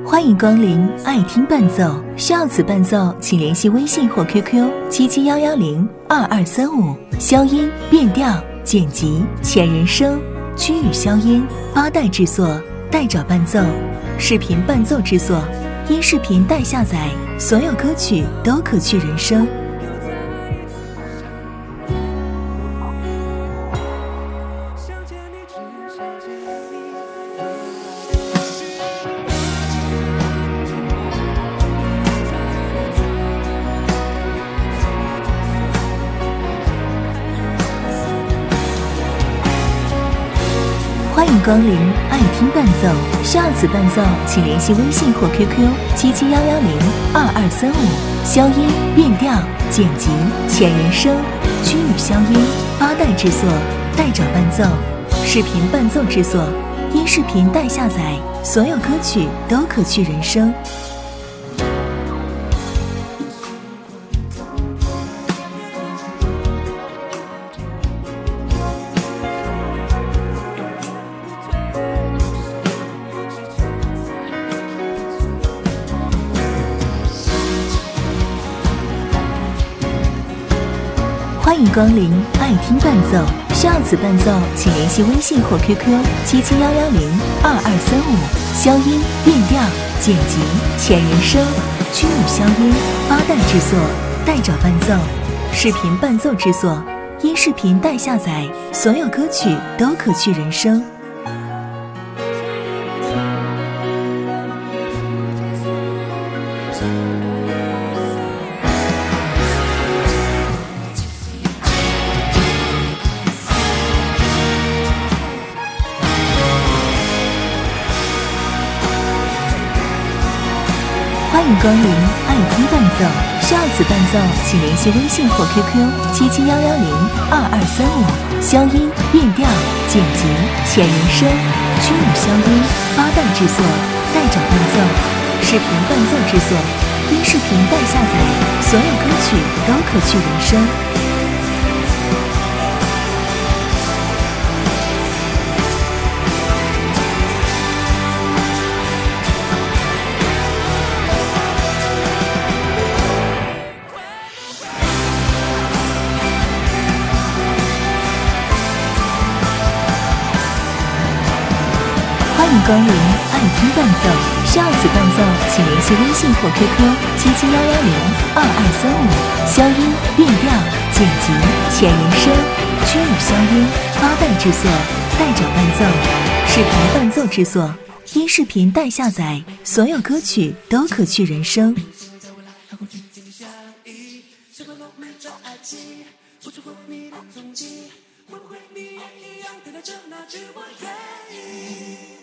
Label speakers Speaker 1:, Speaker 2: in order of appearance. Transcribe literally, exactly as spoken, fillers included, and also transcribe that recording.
Speaker 1: 欢迎光临爱听伴奏，需要此伴奏请联系微信或 Q Q 七七幺幺零二二三五。消音、变调、剪辑、前人声、区域消音、八代制作、代找伴奏、视频伴奏制作、音视频代下载，所有歌曲都可去人声。欢迎光临爱听伴奏，需要此伴奏请联系微信或 Q Q 七七幺幺零二二三五。消音、变调、剪辑、前人声、区域消音、八代制作、代找伴奏、视频伴奏制作、音视频代下载，所有歌曲都可去人声。欢迎光临爱听伴奏，需要此伴奏请联系微信或 Q Q 七七幺幺零二二三五。消音、变调、剪辑、前人声、区域消音、八代制作、代找伴奏、视频伴奏制作、音视频代下载，所有歌曲都可去人声。欢迎光临爱听伴奏，需要此伴奏请联系微信或 Q Q 七七幺幺零二二三五。消音、变调、剪辑、前人声、区域消音、八代制作、代找伴奏、视频伴奏制作、音视频代下载，所有歌曲都可去人声。欢迎光临爱听伴奏，需要此伴奏请联系微信或 Q Q 七七幺幺零二二三五。消音、变调、剪辑、前人声、区域消音、八代制作、代找伴奏、视频伴奏制作、音视频代下载，所有歌曲都可去人声。不祝福你的踪迹，会不会你也一样等待着那句我愿意？